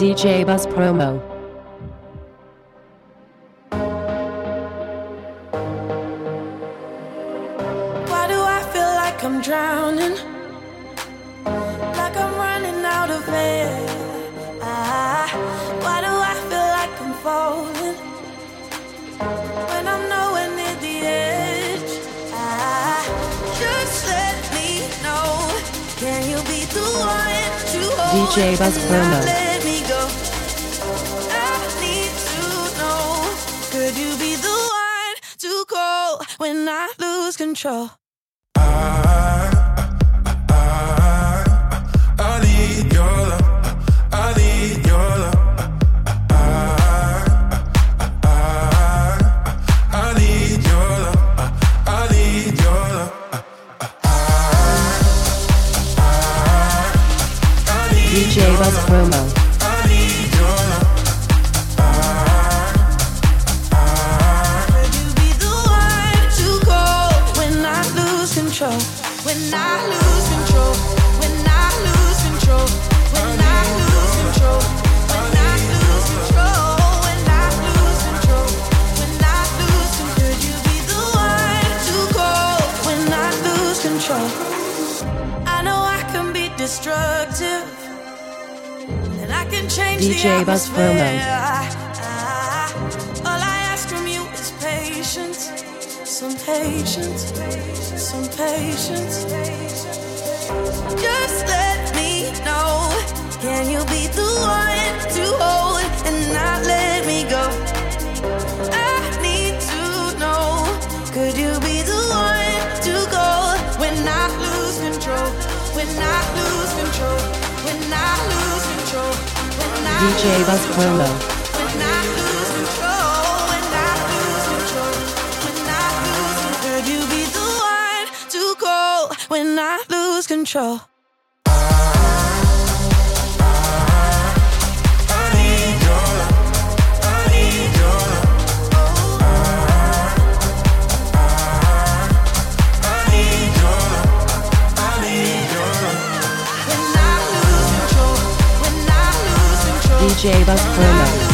DJ Buzz Promo. Why do I feel like I'm drowning? Like I'm running out of air. Why do I feel like I'm falling when I'm nowhere near the edge? Just let me know. Can you be the one to hold DJ Buzz and Promo. not let me go? I need to know. Could you be the one to call when I lose control? I need your love. I need your love. I need your love. I need your love. DJ Buzz Promo. I need your love. Could you be the one to call when I lose control? When I lose control. When I lose control. When I lose control. When I lose control. When I lose control. When I lose control. Could you be the one to call when I lose control? I know I can be destructive, and I can change DJ the Buzz atmosphere. Promo. All I ask from you is patience, some patience, some patience. Just let me know. Can you be the one to hold and not let me go? I need to know. Could you be the one to go when I lose control? When I lose control. When I lose control. When I DJ Buzz Promo. When I lose control. When I lose control. When I lose control. Could you be the one to call when I lose control? DJ Buzz Promo.